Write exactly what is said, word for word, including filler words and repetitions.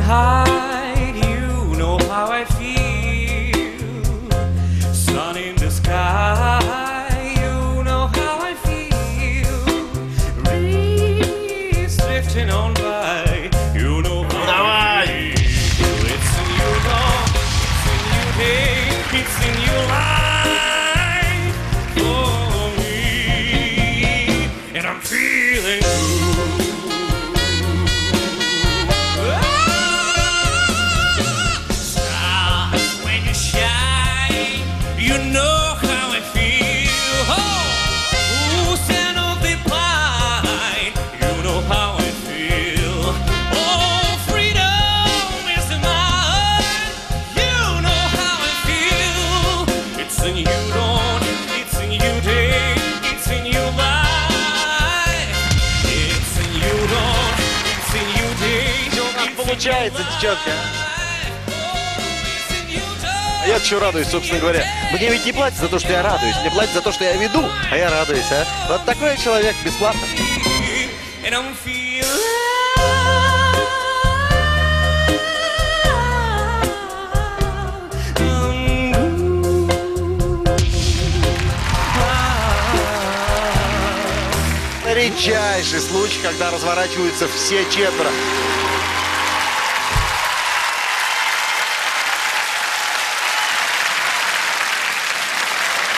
hide, you know how I feel. Sun in the sky, you know how I feel. Breeze drifting on by, you know how I feel. It's in your dawn, it's in your day, it's in your life for me, and I'm feeling good. Stars, when you shine, you know how I feel. Oh, sand of the pine, you know how I feel. Oh, freedom is mine, you know how I feel. It's in you dawn, it's in you day, it's in you life. It's in you dawn, it's in you day. Как получается, девчонка? А я чего радуюсь, собственно говоря? Мне ведь не платят за то, что я радуюсь. Мне платят за то, что я веду, а я радуюсь, а? Вот такой человек, бесплатно. And I'm feeling Редчайший случай, когда разворачиваются все четверо.